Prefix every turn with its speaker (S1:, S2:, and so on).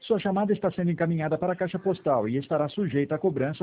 S1: Sua chamada está sendo encaminhada para a caixa postal e estará sujeita a cobrança